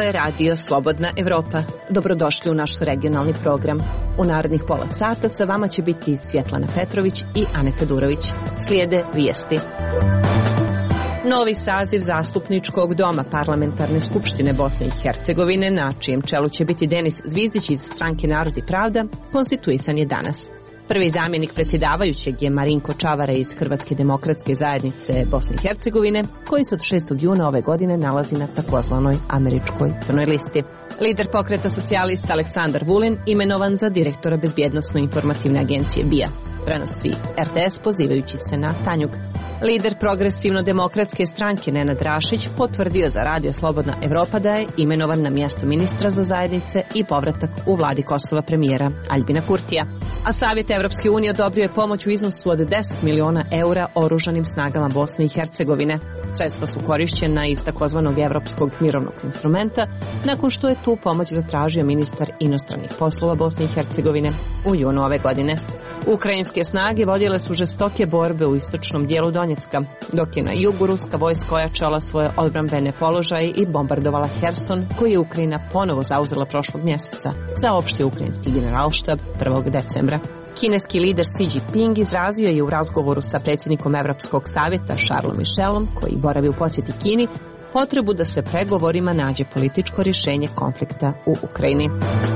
je Radio Slobodna Evropa. Dobrodošli u naš regionalni program. U narednih pola sata sa vama će biti Svjetlana Petrović i Aneta Durović. Slijede vijesti. Novi saziv Zastupničkog doma Parlamentarne skupštine Bosne i Hercegovine, na čijem čelu će biti Denis Zvizdić iz Stranke Narod i Pravda, konstituisan je danas. Prvi zamjenik predsjedavajućeg je Marinko Čavara iz Hrvatske demokratske zajednice Bosne i Hercegovine, koji se od 6. juna ove godine nalazi na takozvanoj američkoj crnoj listi. Lider pokreta socijalista Aleksandar Vulin imenovan za direktora Bezbjednosno-informativne agencije BIA. Prenosi RTS pozivajući se na Tanjug. Lider Progresivno-demokratske stranke Nenad Rašić potvrdio za Radio Slobodna Evropa da je imenovan na mjesto ministra za zajednice i povratak u vladi Kosova premijera Aljbina Kurtija. A Savjet Evropske unije odobrio je pomoć u iznosu od 10 miliona eura oružanim snagama Bosne i Hercegovine. Sredstva su korišćena iz takozvanog Evropskog mirovnog instrumenta, nakon što je tu pomoć zatražio ministar inostranih poslova Bosne i Hercegovine u junu ove godine. Ukrajinske snage vodile su žestoke borbe u istočnom dijelu Donjecka, dok je na jugu ruska vojska ojačala svoje odbrambene položaje i bombardovala Herson, koji je Ukrajina ponovo zauzela prošlog mjeseca, saopštio ukrajinski generalštab 1. decembra. Kineski lider Xi Jinping izrazio je u razgovoru sa predsjednikom Evropskog savjeta Charlesom Michelom, koji boravi u posjeti Kini, potrebu da se pregovorima nađe političko rješenje konflikta u Ukrajini.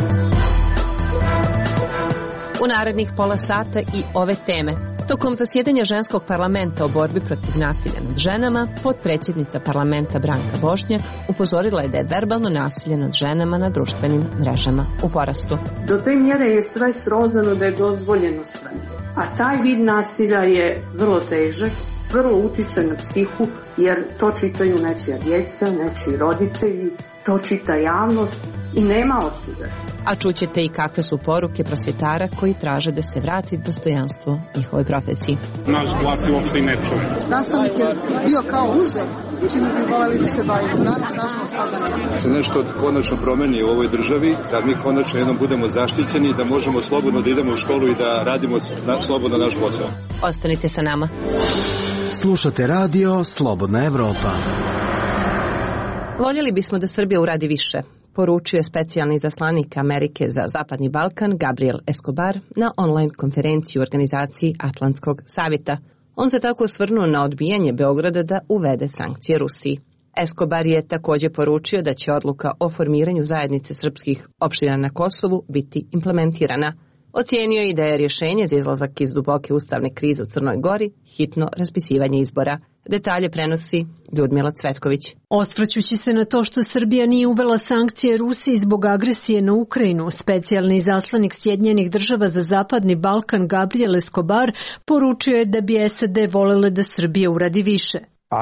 U narednih pola sata i ove teme. Tokom zasjedanja ženskog parlamenta o borbi protiv nasilja nad ženama, potpredsjednica parlamenta Branka Bošnjak upozorila je da je verbalno nasilje nad ženama na društvenim mrežama u porastu. Do te mjere je sve srozano da je dozvoljeno sve. A taj vid nasilja je vrlo težak, vrlo utiče na psihu, jer to čitaju nečija djeca, nečiji roditelji, to čita javnost i nema osude. A čućete i kakve su poruke prosvjetara koji traže da se vrati dostojanstvo njihovoj profesiji. Naš glas je uopšte i ne čuje. Nastavnik je bio kao uzor, čime bi voljeli da se bavimo. Danas nažalost toga nema. Se nešto konačno promeni u ovoj državi, da mi konačno jednom budemo zaštićeni, da možemo slobodno da idemo u školu i da radimo slobodno naš posao. Ostanite sa nama. Slušate Radio Slobodna Evropa. Voljeli bismo da Srbija uradi više, poručio je specijalni izaslanik Amerike za Zapadni Balkan Gabriel Escobar na online konferenciji u organizaciji Atlantskog savjeta. On se tako osvrnuo na odbijanje Beograda da uvede sankcije Rusiji. Escobar je također poručio da će odluka o formiranju zajednice srpskih opština na Kosovu biti implementirana. Ocijenio je i da je rješenje za izlazak iz duboke ustavne krize u Crnoj Gori hitno raspisivanje izbora. Detalje prenosi Ljudmila Cvetković. Osvrćući se na to što Srbija nije uvela sankcije Rusiji zbog agresije na Ukrajinu, specijalni izaslanik Sjedinjenih država za Zapadni Balkan Gabriel Escobar poručio je da bi SAD volele da Srbija uradi više.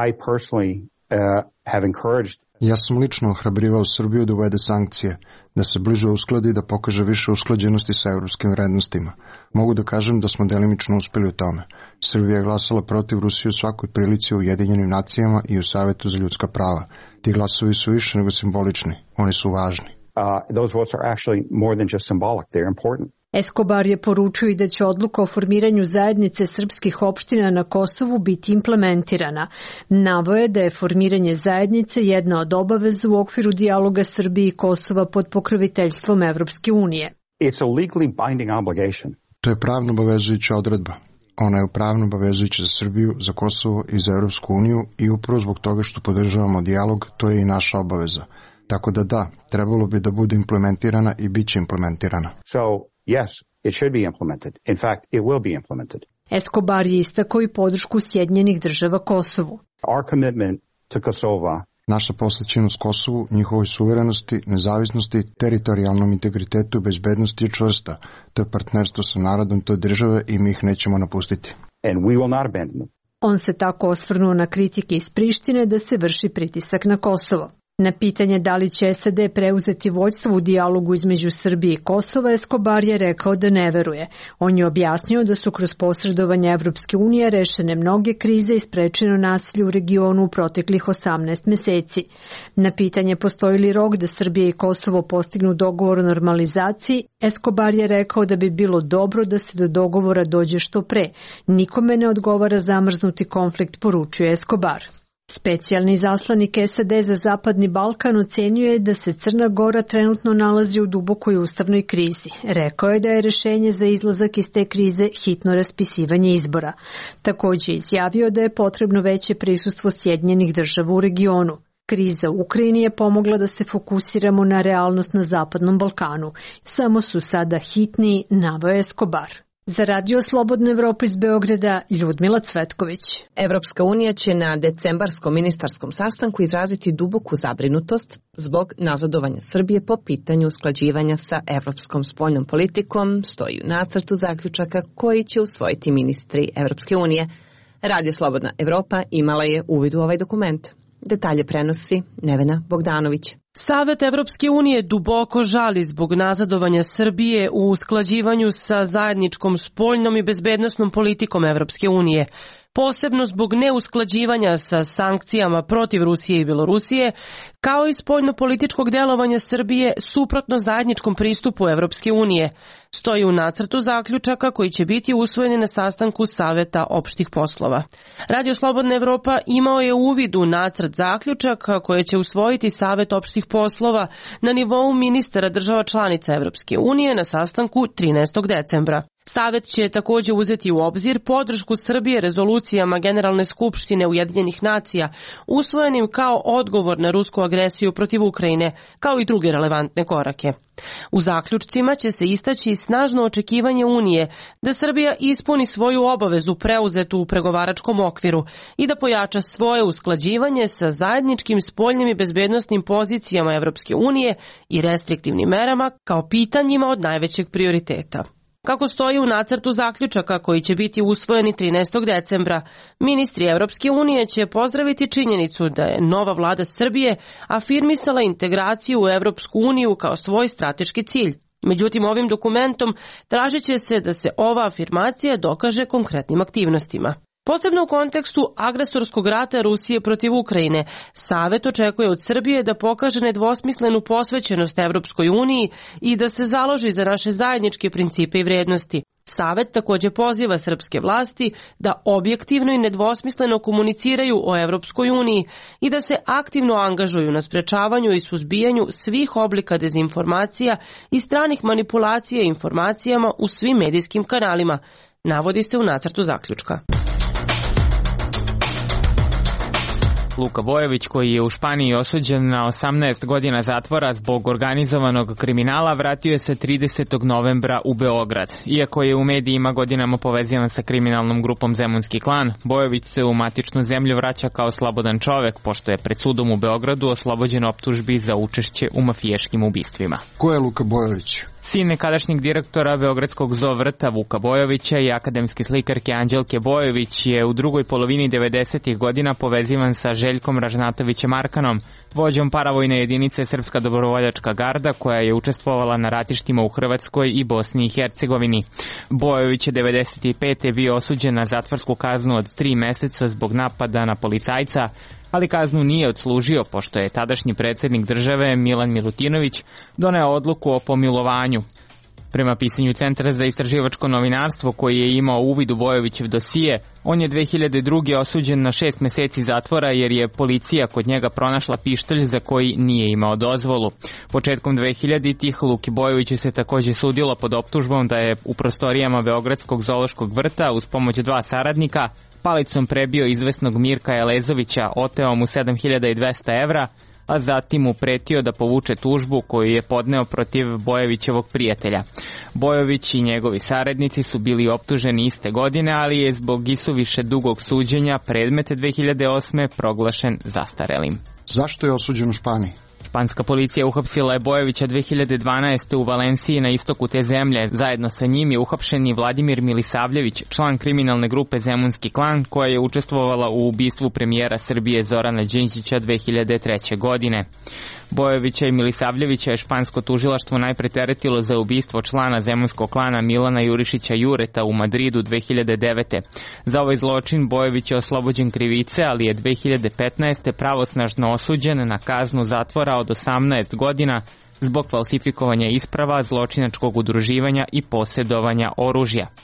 Ja sam lično ohrabrivao Srbiju da uvede sankcije, da se bliže uskladi i da pokaže više usklađenosti sa evropskim vrednostima. Mogu da kažem da smo delimično uspjeli u tome. Srbija je glasala protiv Rusije u svakoj prilici u Ujedinjenim nacijama i u Savetu za ljudska prava. Ti glasovi su više nego simbolični, oni su važni. Those votes are actually more than just symbolic, they're important. Escobar je poručio i da će odluka o formiranju zajednice srpskih opština na Kosovu biti implementirana. Naveo je da je formiranje zajednice jedna od obaveza u okviru dijaloga Srbije i Kosova pod pokroviteljstvom Evropske unije. It's a legally binding obligation. To je pravno obavezujuća odredba. Ona je pravno obavezujuća za Srbiju, za Kosovo i za Evropsku uniju i upravo zbog toga što podržavamo dijalog, to je i naša obaveza. Tako da, trebalo bi da bude implementirana i bit će implementirana. So, yes, it should be implemented. In fact, it will be implemented. Escobar je istakao i podršku Sjedinjenih država Kosovu. Our commitment to Kosovo. Naša posvećenost Kosovu, njihovoj suverenosti, nezavisnosti, teritorijalnom integritetu i bezbednosti je čvrsta. To je partnerstvo sa narodom te države i mi ih nećemo napustiti. And we will not abandon them. On se tako osvrnuo na kritike iz Prištine da se vrši pritisak na Kosovo. Na pitanje da li će SAD preuzeti vođstvo u dijalogu između Srbije i Kosova, Escobar je rekao da ne veruje. On je objasnio da su kroz posredovanje Evropske unije rešene mnoge krize i sprečeno nasilje u regionu u proteklih 18 meseci. Na pitanje postoji li rok da Srbija i Kosovo postignu dogovor o normalizaciji, Escobar je rekao da bi bilo dobro da se do dogovora dođe što pre. Nikome ne odgovara zamrznuti konflikt, poručuje Escobar. Specijalni izaslanik SAD za Zapadni Balkan ocenjuje da se Crna Gora trenutno nalazi u dubokoj ustavnoj krizi. Rekao je da je rešenje za izlazak iz te krize hitno raspisivanje izbora. Takođe izjavio da je potrebno veće prisustvo Sjedinjenih Država u regionu. Kriza u Ukrajini je pomogla da se fokusiramo na realnost na Zapadnom Balkanu. Samo su sada hitni, naveo je Escobar. Za Radio Slobodna Evropa iz Beograda, Ljudmila Cvetković. Evropska unija će na decembarskom ministarskom sastanku izraziti duboku zabrinutost zbog nazadovanja Srbije po pitanju usklađivanja sa evropskom spoljnom politikom, stoji u nacrtu zaključaka koji će usvojiti ministri Evropske unije. Radio Slobodna Evropa imala je uvid u ovaj dokument. Detalje prenosi Nevena Bogdanović. Savet Evropske unije duboko žali zbog nazadovanja Srbije u usklađivanju sa zajedničkom spoljnom i bezbednosnom politikom Evropske unije, posebno zbog neusklađivanja sa sankcijama protiv Rusije i Belorusije, kao i spoljno-političkog delovanja Srbije suprotno zajedničkom pristupu Evropske unije, stoji u nacrtu zaključaka koji će biti usvojeni na sastanku Saveta opštih poslova. Radio Slobodna Evropa imao je uvid u nacrt zaključaka koje će usvojiti Savet opštih poslova na nivou ministara država članica Evropske unije na sastanku 13. decembra. Savet će takođe uzeti u obzir podršku Srbije rezolucijama Generalne skupštine Ujedinjenih nacija usvojenim kao odgovor na rusku agresiju protiv Ukrajine, kao i druge relevantne korake. U zaključcima će se istaći snažno očekivanje Unije da Srbija ispuni svoju obavezu preuzetu u pregovaračkom okviru i da pojača svoje usklađivanje sa zajedničkim spoljnim i bezbednosnim pozicijama Evropske unije i restriktivnim merama kao pitanjima od najvećeg prioriteta. Kako stoji u nacrtu zaključaka koji će biti usvojeni 13. decembra, ministri Evropske unije će pozdraviti činjenicu da je nova vlada Srbije afirmisala integraciju u Evropsku uniju kao svoj strateški cilj. Međutim, ovim dokumentom tražit će se da se ova afirmacija dokaže konkretnim aktivnostima. Posebno u kontekstu agresorskog rata Rusije protiv Ukrajine, Savet očekuje od Srbije da pokaže nedvosmislenu posvećenost Evropskoj uniji i da se založi za naše zajedničke principe i vrednosti. Savet takođe poziva srpske vlasti da objektivno i nedvosmisleno komuniciraju o Evropskoj uniji i da se aktivno angažuju na sprečavanju i suzbijanju svih oblika dezinformacija i stranih manipulacija informacijama u svim medijskim kanalima, navodi se u nacrtu zaključka. Luka Bojović, koji je u Španiji osuđen na 18 godina zatvora zbog organizovanog kriminala, vratio se 30. novembra u Beograd. Iako je u medijima godinama povezivan sa kriminalnom grupom Zemunski klan, Bojović se u matičnu zemlju vraća kao slobodan čovek, pošto je pred sudom u Beogradu oslobođen optužbi za učešće u mafijaškim ubistvima. Ko je Luka Bojović? Sin nekadašnjeg direktora Beogradskog zoo vrta Vuka Bojovića i akademske slikarke Anđelke Bojović je u drugoj polovini 90. godina povezivan sa Željkom Ražnatovićem Arkanom, vođom paravojne jedinice Srpska dobrovoljačka garda koja je učestvovala na ratištima u Hrvatskoj i Bosni i Hercegovini. Bojović je 95. bio osuđen na zatvorsku kaznu od 3 meseca zbog napada na policajca, ali kaznu nije odslužio pošto je tadašnji predsjednik države Milan Milutinović doneo odluku o pomilovanju. Prema pisanju Centra za istraživačko novinarstvo koji je imao uvid u Bojovićev dosije, on je 2002. osuđen na 6 meseci zatvora jer je policija kod njega pronašla pištolj za koji nije imao dozvolu. Početkom 2000-ih Luki Bojoviću se također sudilo pod optužbom da je u prostorijama Beogradskog zoološkog vrta uz pomoć 2 saradnika palicom prebio izvesnog Mirka Elezovića, oteo mu 7200 evra, a zatim mu pretio da povuče tužbu koju je podneo protiv Bojovićevog prijatelja. Bojović i njegovi saradnici su bili optuženi iste godine, ali je zbog isuviše dugog suđenja predmet 2008. proglašen zastarelim. Zašto je osuđen u Španiji? Španska policija uhapsila je Bojovića 2012. u Valenciji na istoku te zemlje. Zajedno sa njim je uhapšen i Vladimir Milisavljević, član kriminalne grupe Zemunski klan, koja je učestvovala u ubistvu premijera Srbije Zorana Đinđića 2003. godine. Bojovića i Milisavljevića je špansko tužilaštvo najpre teretilo za ubistvo člana Zemunskog klana Milana Jurišića Jureta u Madridu 2009. Za ovaj zločin Bojović je oslobođen krivice, ali je 2015. pravosnažno osuđen na kaznu zatvora od 18 godina zbog falsifikovanja isprava, zločinačkog udruživanja i posjedovanja oružja.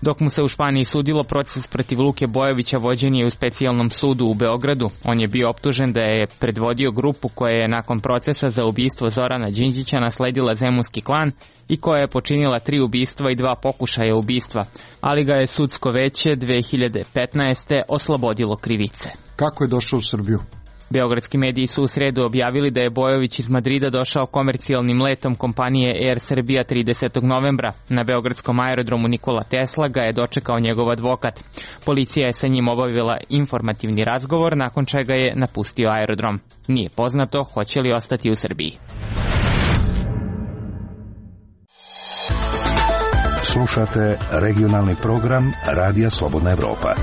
Dok mu se u Španiji sudilo, proces protiv Luke Bojovića vođen je u specijalnom sudu u Beogradu. On je bio optužen da je predvodio grupu koja je nakon procesa za ubistvo Zorana Đinđića nasledila zemunski klan i koja je počinila 3 ubistva i 2 pokušaja ubistva, ali ga je sudsko veće 2015. oslobodilo krivice. Kako je došao u Srbiju? Beogradski mediji su u sredu objavili da je Bojović iz Madrida došao komercijalnim letom kompanije Air Srbija 30. novembra. Na beogradskom aerodromu Nikola Tesla ga je dočekao njegov advokat. Policija je sa njim obavila informativni razgovor, nakon čega je napustio aerodrom. Nije poznato hoće li ostati u Srbiji. Slušate regionalni program Radija Slobodna Evropa.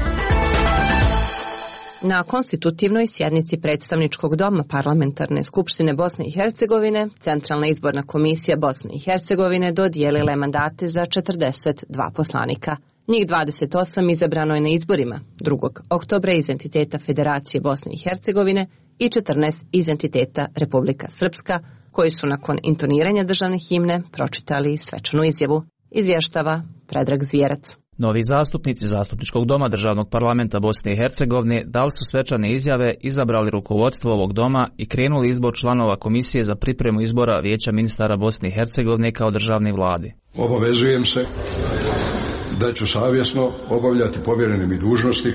Na konstitutivnoj sjednici Predstavničkog doma Parlamentarne skupštine Bosne i Hercegovine, Centralna izborna komisija Bosne i Hercegovine dodijelila je mandate za 42 poslanika. Njih 28 izabrano je na izborima 2. oktobra iz entiteta Federacije Bosne i Hercegovine i 14 iz entiteta Republika Srpska, koji su nakon intoniranja državne himne pročitali svečanu izjavu. Izvještava Predrag Zvijerac. Novi zastupnici Zastupničkog doma Državnog parlamenta Bosne i Hercegovine dali su svečane izjave, izabrali rukovodstvo ovog doma i krenuli izbor članova Komisije za pripremu izbora Vijeća ministara Bosne i Hercegovine kao državne vlade. Obavezujem se da ću savjesno obavljati povjerene mi dužnosti,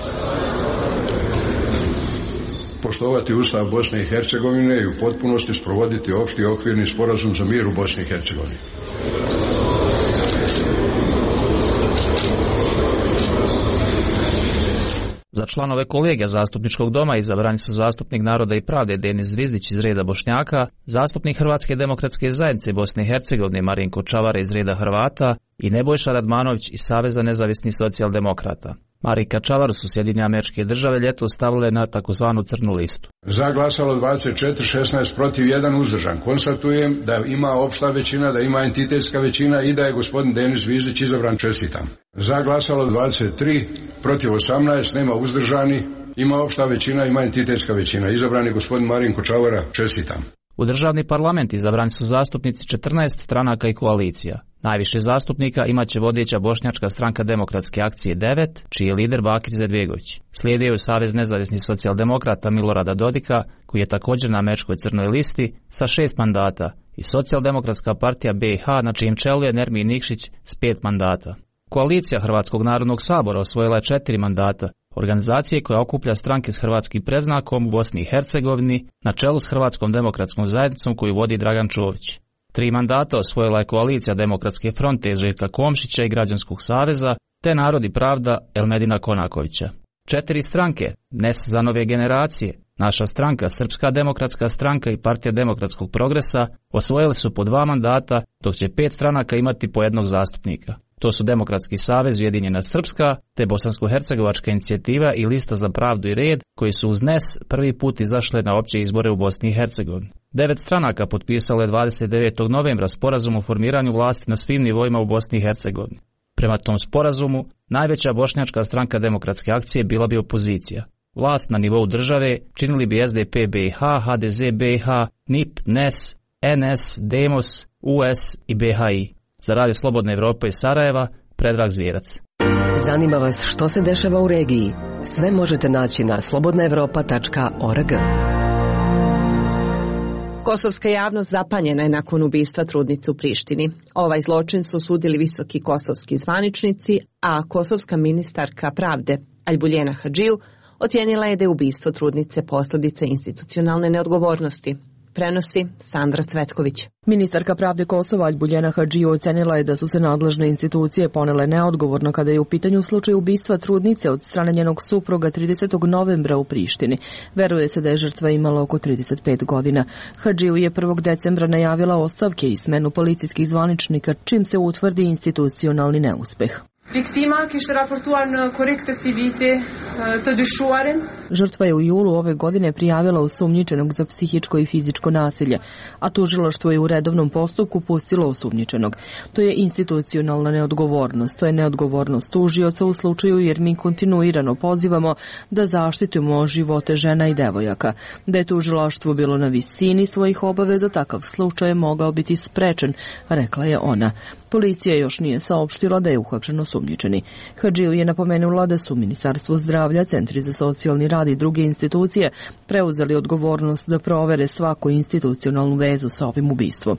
poštovati Ustav Bosne i Hercegovine i u potpunosti sprovoditi opšti okvirni sporazum za mir u Bosni i Hercegovini. Za članove kolegija Zastupničkog doma izabrani su zastupnik Naroda i pravde Denis Zvizdić iz reda Bošnjaka, zastupnik Hrvatske demokratske zajednice Bosne i Hercegovine Marinko Čavara iz reda Hrvata i Nebojša Radmanović iz Saveza nezavisnih socijaldemokrata. Marinka Čavaru su Sjedinjene Američke Države ljetos stavile na takozvanu crnu listu. Za glasalo 24, 16 protiv 1 uzdržan. Konstatujem da ima opšta većina, da ima entitetska većina i da je gospodin Denis Zvizdić izabran. Čestitam. Za glasalo 23 protiv 18, nema uzdržani, ima opšta većina, ima entitetska većina. Izabran je gospodin Marinko Čavara. Čestitam. U državni parlament izabrani su zastupnici 14 stranaka i koalicija. Najviše zastupnika imaće vodeća Bošnjačka stranka Demokratske akcije 9, čiji je lider Bakir Izetbegović. Slijede u Savez nezavisnih socijaldemokrata Milorada Dodika, koji je također na američkoj crnoj listi sa 6 mandata, i Socijaldemokratska partija BiH, na čijem čelu je Nermin Nikšić s 5 mandata. Koalicija Hrvatskog narodnog sabora osvojila je 4 mandata, organizacije koja okuplja stranke s hrvatskim predznakom u Bosni i Hercegovini na čelu s Hrvatskom demokratskom zajednicom koju vodi Dragan Čović. 3 mandata osvojila je koalicija Demokratske fronte Željka Komšića i Građanskog saveza, te Narod i pravda Elmedina Konakovića. 4 stranke, NES za nove generacije, Naša stranka, Srpska demokratska stranka i Partija demokratskog progresa osvojili su po 2 mandata, dok će 5 stranaka imati po 1 zastupnika. To su Demokratski savez Ujedinjena Srpska, te Bosansko-hercegovačka inicijativa i Lista za pravdu i red, koji su uz NES prvi put izašle na opće izbore u Bosni i Hercegovini. 9 stranaka potpisalo je 29. novembra sporazum o formiranju vlasti na svim nivoima u Bosni i Hercegovini. Prema tom sporazumu, najveća bošnjačka stranka Demokratske akcije bila bi opozicija. Vlast na nivou države činili bi SDP BiH, HDZ BiH, NIP, NES, NS, Demos, US i BHI. Za Radio Slobodna Evropa iz Sarajeva, Predrag Zvijerac. Zanima vas što se dešava u regiji? Sve možete naći na slobodnaevropa.org. Kosovska javnost zapanjena je nakon ubistva trudnice u Prištini. Ovaj zločin su sudili visoki kosovski zvaničnici, a kosovska ministarka pravde Albuljena Hadžiju ocijenila je da je ubistvo trudnice posljedica institucionalne neodgovornosti. Prenosi Sandra Cvetković. Ministarka pravde Kosova Albuljena Hadžiju ocenila je da su se nadležne institucije ponele neodgovorno kada je u pitanju slučaj ubistva trudnice od strane njenog supruga 30. novembra u Prištini. Veruje se da je žrtva imala oko 35 godina. Hadžiju je 1. decembra najavila ostavke i smenu policijskih zvaničnika čim se utvrdi institucionalni neuspeh. Viktima kishte raportuar në korrekt aktivite të dyshuarin. Žrtva je u julu ove godine prijavila osumnjičenog za psihičko i fizičko nasilje, a tužilaštvo je u redovnom postupku pustilo osumnjičenog. To je institucionalna neodgovornost, to je neodgovornost tužioca u slučaju jer mi kontinuirano pozivamo da zaštitimo živote žena i devojaka. Da je tužilaštvo bilo na visini svojih obaveza, takav slučaj je mogao biti sprečen, rekla je ona. Policija još nije saopštila da je uhapšen osumnjičeni. Hadžiju je napomenula da su Ministarstvo zdravlja, Centri za socijalni rad i druge institucije preuzeli odgovornost da provere svaku institucionalnu vezu sa ovim ubistvom.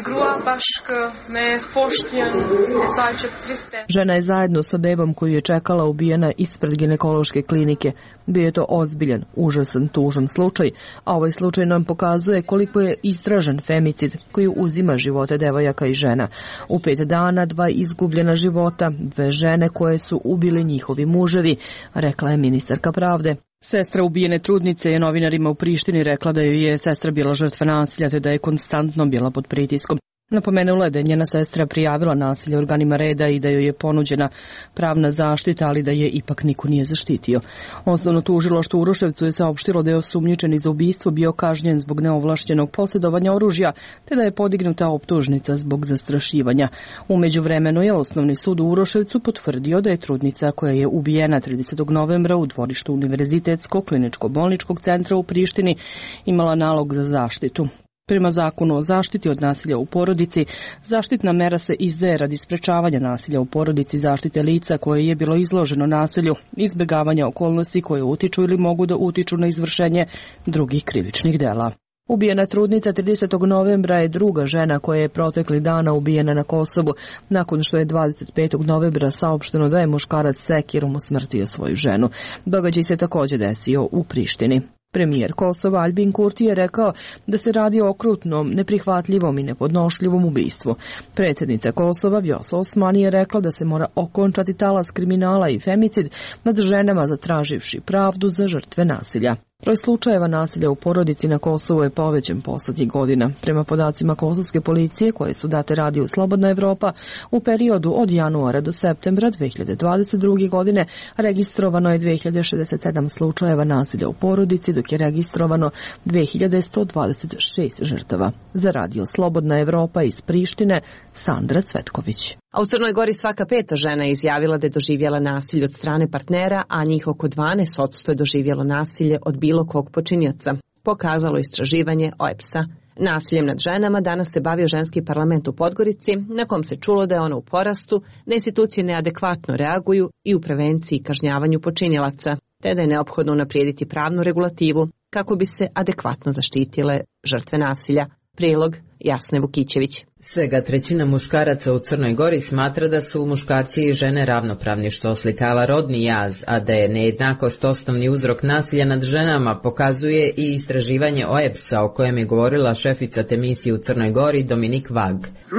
Žena je zajedno sa bebom koju je čekala ubijena ispred ginekološke klinike. Bio je to ozbiljan, užasan, tužan slučaj, a ovaj slučaj nam pokazuje koliko je istražen femicid koji uzima živote devojaka i žena. U 5 dana 2 izgubljena života, 2 žene koje su ubili njihovi muževi, rekla je ministarka pravde. Sestra ubijene trudnice je novinarima u Prištini rekla da joj je sestra bila žrtva nasilja te da je konstantno bila pod pritiskom. Napomenula je da je njena sestra prijavila nasilje organima reda i da joj je ponuđena pravna zaštita, ali da je ipak niko nije zaštitio. Osnovno tužilaštvo u Uroševcu je saopštilo da je osumnjičeni za ubistvo bio kažnjen zbog neovlašćenog posjedovanja oružja, te da je podignuta optužnica zbog zastrašivanja. U međuvremenu je Osnovni sud u Uroševcu potvrdio da je trudnica koja je ubijena 30. novembra u dvorištu Univerzitetskog kliničko-bolničkog centra u Prištini imala nalog za zaštitu. Prema zakonu o zaštiti od nasilja u porodici, zaštitna mera se izdaje radi sprečavanja nasilja u porodici, zaštite lica koje je bilo izloženo nasilju, izbjegavanja okolnosti koje utiču ili mogu da utiču na izvršenje drugih krivičnih dela. Ubijena trudnica 30. novembra je druga žena koja je protekli dana ubijena na Kosovu, nakon što je 25. novembra saopšteno da je muškarac sekirom usmrtio svoju ženu. Događaj se također desio u Prištini. Premijer Kosova Aljbin Kurti je rekao da se radi o okrutnom, neprihvatljivom i nepodnošljivom ubistvu. Predsjednica Kosova Vjosa Osmani je rekla da se mora okončati talas kriminala i femicid nad ženama zatraživši pravdu za žrtve nasilja. Broj slučajeva nasilja u porodici na Kosovu je povećan poslednjih godina. Prema podacima kosovske policije koje su date radiju Slobodna Evropa, u periodu od januara do septembra 2022. godine registrovano je 2067 slučajeva nasilja u porodici, dok je registrovano 2126 žrtava. Za radio Slobodna Evropa iz Prištine, Sandra Cvetković. A u Crnoj Gori svaka 5. žena je izjavila da je doživjela nasilje od strane partnera, a njih oko 12% je doživjelo nasilje od bilo kog počinioca, pokazalo istraživanje OEBS-a. Nasiljem nad ženama danas se bavio ženski parlament u Podgorici, na kom se čulo da je ono u porastu, da institucije neadekvatno reaguju i u prevenciji i kažnjavanju počinilaca, te da je neophodno unaprijediti pravnu regulativu kako bi se adekvatno zaštitile žrtve nasilja. Prilog Jasne Vukićević. Svega trećina muškaraca u Crnoj Gori smatra da su muškarci i žene ravnopravni, što oslikava rodni jaz, a da je nejednakost osnovni uzrok nasilja nad ženama pokazuje i istraživanje OEBS-a o kojem je govorila šefica te misije u Crnoj Gori Dominik Vag.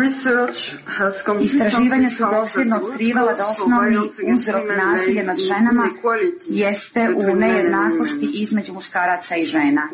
Istraživanja su dosljedno otkrivala da osnovni uzrok nasilja nad ženama jeste u nejednakosti između muškaraca i žena.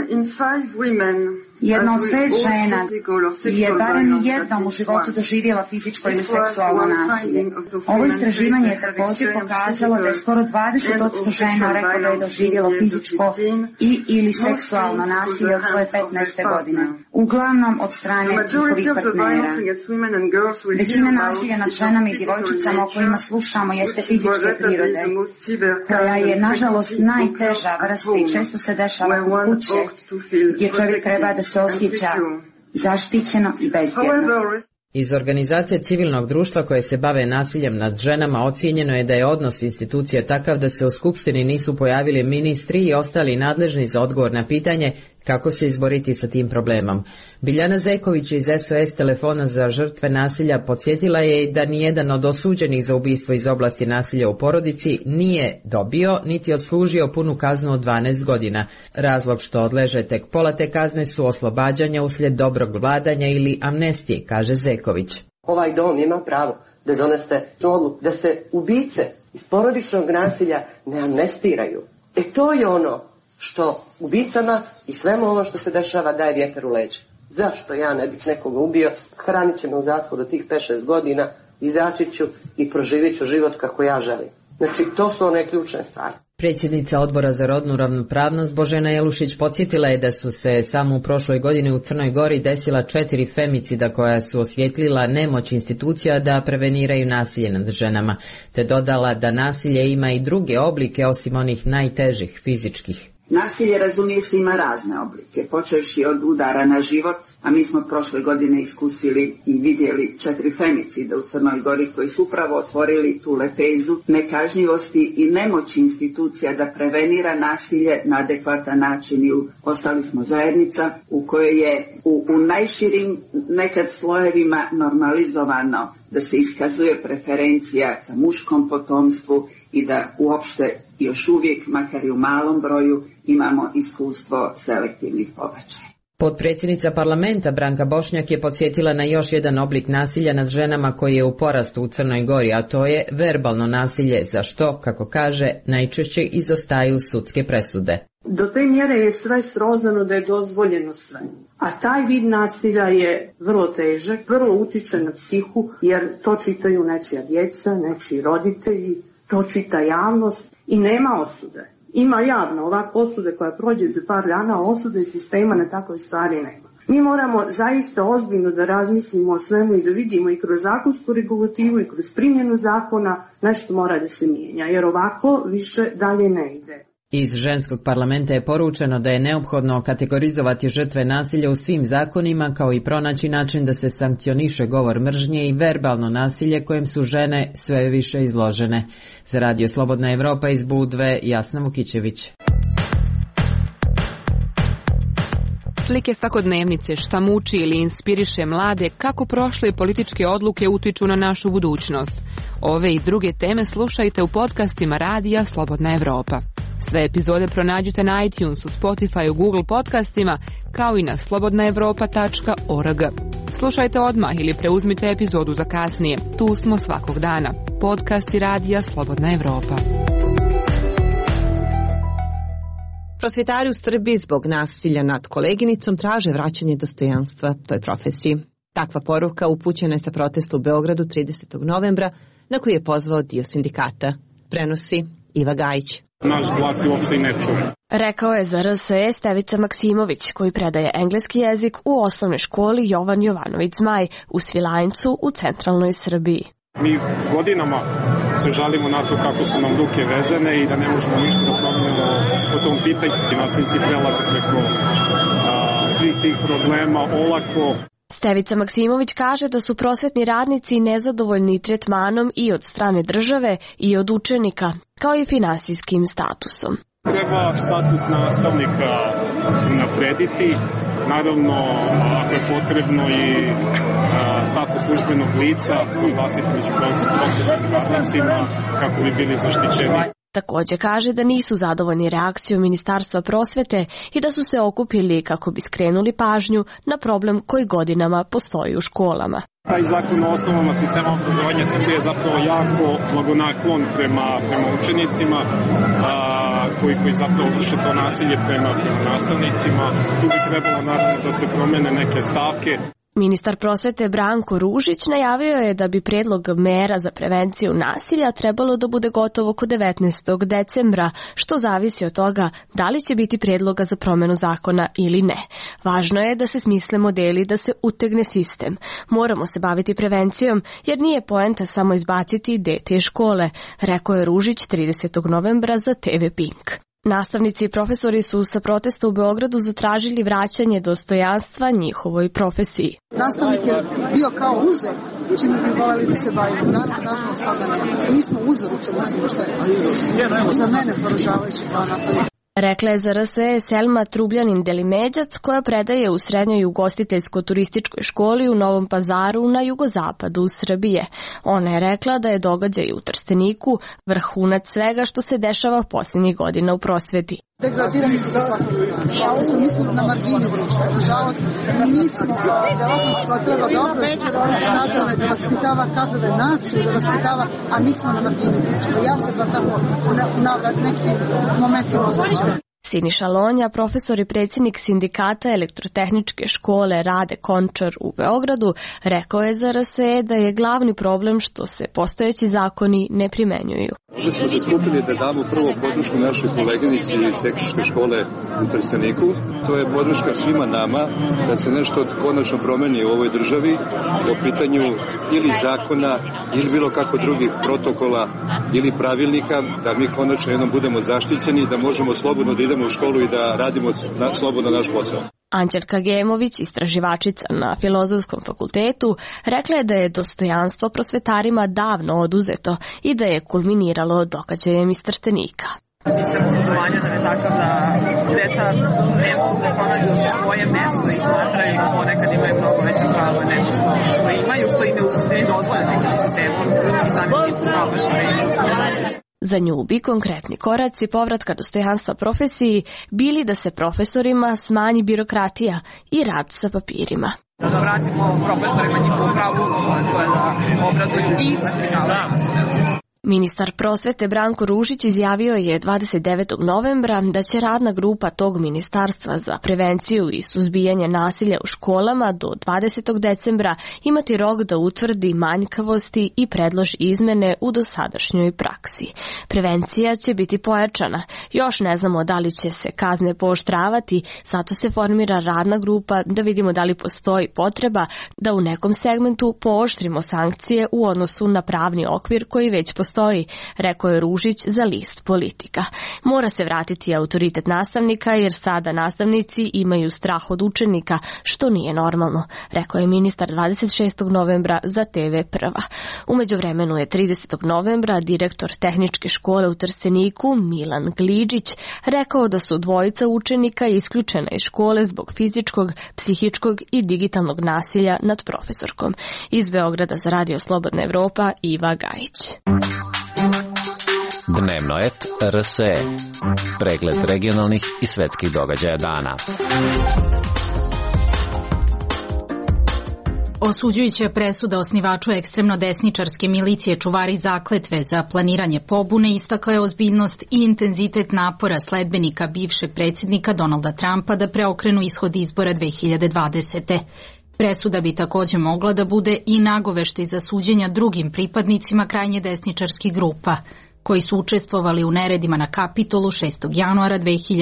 Jedna od 5 žena je barem jednom u životu doživjela fizičko ili seksualno nasilje. Ovo istraživanje je također pokazalo da je skoro 20% žena reklo da je doživjelo fizičko ili seksualno nasilje od svoje 15. godine. Uglavnom od strane njihovih partnera. Većina nasilja nad ženama i djevojčicama o kojima slušamo jeste fizičke prirode, koja je nažalost najteža vrsta i često se dešava u kuće, gdje čovjek treba da se osjeća zaštićeno i bezbjedno. Iz organizacije civilnog društva koje se bave nasiljem nad ženama ocijenjeno je da je odnos institucija takav da se u Skupštini nisu pojavili ministri i ostali nadležni za odgovor na pitanje kako se izboriti sa tim problemom. Biljana Zeković iz SOS telefona za žrtve nasilja podsjetila je da nijedan od osuđenih za ubistvo iz oblasti nasilja u porodici nije dobio niti odslužio punu kaznu od 12 godina. Razlog što odleže tek pola te kazne su oslobađanja uslijed dobrog vladanja ili amnestije, kaže Zeković. Ovaj dom ima pravo da donese odluku da se ubice iz porodičnog nasilja ne amnestiraju. To je ono što ubicama i svemu ono što se dešava daje vjetar u leđa. Zašto ja ne bih nekoga ubio, hranit ćemo u zatvoru tih 5-6 godina, izaći ću i proživjet ću život kako ja želim. Znači, to su one ključne stvari. Predsjednica Odbora za rodnu ravnopravnost Božena Jelušić podsjetila je da su se samo u prošloj godini u Crnoj Gori desila 4 femicida koja su osvjetlila nemoć institucija da preveniraju nasilje nad ženama, te dodala da nasilje ima i druge oblike osim onih najtežih fizičkih. Nasilje, razumije se, ima razne oblike, počevši od udara na život, a mi smo prošle godine iskusili i vidjeli 4 femicida u Crnoj Gori koji su upravo otvorili tu lepezu nekažnjivosti i nemoći institucija da prevenira nasilje na adekvatan način. I ostali smo zajednica u kojoj je u najširim nekad slojevima normalizovano da se iskazuje preferencija ka muškom potomstvu i da uopšte još uvijek, makar i u malom broju, imamo iskustvo selektivnih pobačaja. Potpredsjednica parlamenta Branka Bošnjak je podsjetila na još jedan oblik nasilja nad ženama koji je u porastu u Crnoj Gori, a to je verbalno nasilje, za što, kako kaže, najčešće izostaju sudske presude. Do te mjere je sve srozano da je dozvoljeno sve. A taj vid nasilja je vrlo težak, vrlo utiče na psihu, jer to čitaju nečija djeca, nečiji roditelji, to čita javnost i nema osude. Ima javno ovako osude koja prođe za par dana, osude sistema na takve stvari nema. Mi moramo zaista ozbiljno da razmislimo o svemu i da vidimo i kroz zakonsku regulativu i kroz primjenu zakona nešto mora da se mijenja, jer ovako više dalje ne ide. Iz ženskog parlamenta je poručeno da je neophodno kategorizovati žrtve nasilja u svim zakonima, kao i pronaći način da se sankcioniše govor mržnje i verbalno nasilje kojem su žene sve više izložene. Za Radio Slobodna Evropa iz Budve, Jasna Vukićević. Slike svakodnevnice, šta muči ili inspiriše mlade, kako prošle političke odluke utiču na našu budućnost. Ove i druge teme slušajte u podcastima Radija Slobodna Evropa. Sve epizode pronađite na iTunesu, Spotifyu, Google podcastima, kao i na slobodnaevropa.org. Slušajte odmah ili preuzmite epizodu za kasnije. Tu smo svakog dana. Podcasti Radija Slobodna Evropa. Prosvjetari u Srbiji zbog nasilja nad koleginicom traže vraćanje dostojanstva toj profesiji. Takva poruka upućena je sa protesta u Beogradu 30. novembra, na koji je pozvao dio sindikata. Prenosi Iva Gajić. Naš glas je uopšte i ne čuje. Rekao je za RSE Stevica Maksimović, koji predaje engleski jezik u osnovnoj školi Jovan Jovanović Zmaj u Svilajncu u centralnoj Srbiji. Mi godinama se žalimo na to kako su nam ruke vezane i da ne možemo ništa da promenimo po tom pitanju. I nastavnici prelaze preko svih tih problema olako. Stevica Maksimović kaže da su prosvetni radnici nezadovoljni tretmanom i od strane države i od učenika, kao i finansijskim statusom. Treba status nastavnika naprediti, naravno ako je potrebno i status službenog lica koji glasite među prosvetnim radnicima kako bi bili zaštićeni. Također kaže da nisu zadovoljni reakcijom Ministarstva prosvete i da su se okupili kako bi skrenuli pažnju na problem koji godinama postoji u školama. Taj zakon o osnovama sistema obrazovanja Srbije je zapravo jako blagonaklon prema učenicima koji zapravo vrše to nasilje prema nastavnicima. Tu bi trebalo naravno da se promene neke stavke. Ministar prosvete Branko Ružić najavio je da bi predlog mera za prevenciju nasilja trebalo da bude gotovo kod 19. decembra, što zavisi od toga da li će biti predloga za promenu zakona ili ne. Važno je da se smisle modeli da se utegne sistem. Moramo se baviti prevencijom jer nije poenta samo izbaciti dete iz škole, rekao je Ružić 30. novembra za TV Pink. Nastavnici i profesori su sa protesta u Beogradu zatražili vraćanje dostojanstva njihovoj profesiji. Nastavnik je bio kao uzor, čime bi voljeli da se bavimo. Danas, nažalost, toga nema. Nismo uzor učenicima, što je za mene poražavajuće kao nastavnik. Rekla je za RSE Selma Trubljanin-Delimeđac, koja predaje u srednjoj ugostiteljsko-turističkoj školi u Novom Pazaru na jugozapadu Srbije. Ona je rekla da je događaj u Trsteniku vrhunac svega što se dešava posljednjih godina u prosveti. Degradirani smo sa svake strane. Ovo smo mislili na margini društva. Nažalost, mi smo delatnost koja treba da obrazuje kadrove, da vaspitava kadrove naciju, da vaspitava, a mi smo na margini društva. Ja se bar tako u nekim momentima osjećam. Siniša Lonja, profesor i predsjednik sindikata elektrotehničke škole Rade Končar u Beogradu, rekao je za RSE da je glavni problem što se postojeći zakoni ne primenjuju. Ovdje smo se skupili da damo prvo podršku našoj koleginici iz tehničke škole u Trsteniku. To je podrška svima nama da se nešto konačno promeni u ovoj državi po pitanju ili zakona ili bilo kako drugih protokola ili pravilnika, da mi konačno jednom budemo zaštićeni i da možemo slobodno da idemo u školu i da radimo slobodno naš posao. Anđelka Gemović, istraživačica na Filozofskom fakultetu, rekla je da je dostojanstvo prosvetarima davno oduzeto i da je kulminiralo događajem iz Trstenika. Sistem obrazovanja nam je takav da deca ne mogu da pronađu svoje mesto i smatraju da ponekad imaju mnogo veće pravo nego što imaju, što im je u suštini dozvoljeno nekim sistemom i samim tim su pravo što ne zaštićeni. Za nju bi konkretni koraci povratka dostojanstva profesiji bili da se profesorima smanji birokratija i rad sa papirima. Da vratimo profesorima njihovu pravu, to je da obrazuju i vaspitavaju. Ministar prosvete Branko Ružić izjavio je 29. novembra da će radna grupa tog ministarstva za prevenciju i suzbijanje nasilja u školama do 20. decembra imati rok da utvrdi manjkavosti i predloži izmene u dosadašnjoj praksi. Prevencija će biti pojačana. Još ne znamo da li će se kazne pooštravati, zato se formira radna grupa da vidimo da li postoji potreba da u nekom segmentu pooštrimo sankcije u odnosu na pravni okvir koji već postoji, rekao je Ružić za list Politika. Mora se vratiti autoritet nastavnika jer sada nastavnici imaju strah od učenika, što nije normalno, rekao je ministar 26. novembra za TV Prva. U međuvremenu je 30. novembra direktor tehničke škole u Trsteniku, Milan Gliđić, rekao da su dvojica učenika isključena iz škole zbog fizičkog, psihičkog i digitalnog nasilja nad profesorkom. Iz Beograda za Radio Slobodna Evropa, Iva Gajić. Dnevnoet RSE. Pregled regionalnih i svetskih događaja dana. Osuđujuća presuda osnivaču ekstremno desničarske milicije Čuvari zakletve za planiranje pobune istakla je ozbiljnost i intenzitet napora sledbenika bivšeg predsjednika Donalda Trumpa da preokrenu ishod izbora 2020. Presuda bi također mogla da bude i nagoveštaj za suđenja drugim pripadnicima krajnje desničarskih grupa, koji su učestvovali u neredima na Kapitolu 6. januara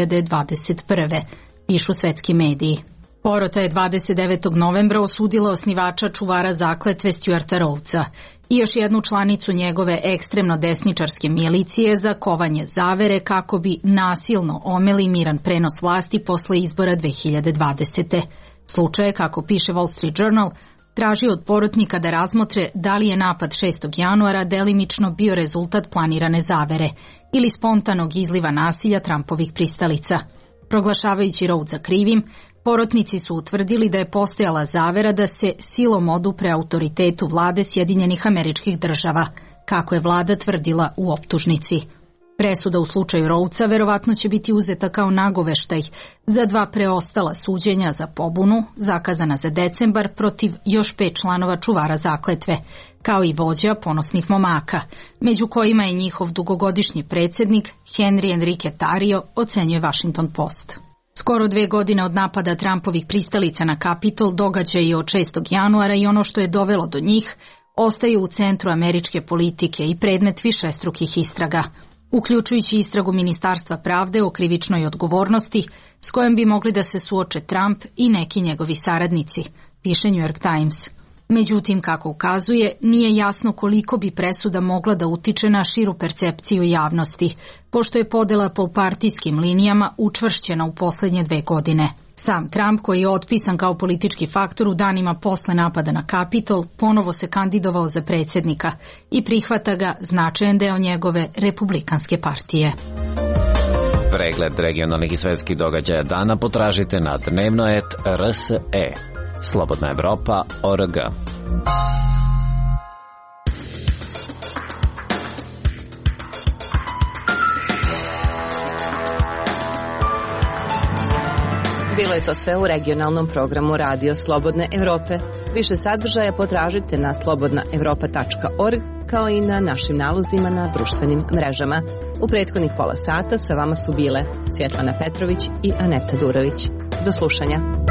2021. pišu svetski mediji. Porota je 29. novembra osudila osnivača Čuvara zakletve Stuarta Rhodesa i još jednu članicu njegove ekstremno desničarske milicije za kovanje zavere kako bi nasilno omeli miran prenos vlasti posle izbora 2020. Slučaj je, kako piše Wall Street Journal, traži od porotnika da razmotre da li je napad 6. januara delimično bio rezultat planirane zavere ili spontanog izliva nasilja Trumpovih pristalica. Proglašavajući Rhodesa krivim, porotnici su utvrdili da je postojala zavera da se silom odupre autoritetu vlade Sjedinjenih Američkih Država, kako je vlada tvrdila u optužnici. Presuda u slučaju Rhodesa verovatno će biti uzeta kao nagoveštaj za dva preostala suđenja za pobunu, zakazana za decembar protiv još 5 članova Čuvara zakletve, kao i vođa ponosnih momaka, među kojima je njihov dugogodišnji predsjednik Henry Enrique Tarrio, ocenjuje Washington Post. Skoro 2 godine od napada Trumpovih pristalica na Kapitol, događaji od 6. januara i ono što je dovelo do njih ostaju u centru američke politike i predmet višestrukih istraga, uključujući istragu Ministarstva pravde o krivičnoj odgovornosti s kojom bi mogli da se suoče Trump i neki njegovi saradnici, piše New York Times. Međutim, kako ukazuje, nije jasno koliko bi presuda mogla da utiče na širu percepciju javnosti, pošto je podela po partijskim linijama učvršćena u poslednje 2 godine. Sam Trump, koji je otpisan kao politički faktor u danima posle napada na Kapitol, ponovo se kandidovao za predsjednika i prihvata ga značajan deo njegove republikanske partije. Pregled regionalnih i svetskih događaja dana potražite na Dnevnoet RSE. Slobodna Evropa.org. Bilo je to sve u regionalnom programu Radio Slobodne Evrope. Više sadržaja potražite na slobodnaevropa.org kao i na našim nalozima na društvenim mrežama. U prethodnih pola sata sa vama su bile Svjetlana Petrović i Aneta Durović. Do slušanja.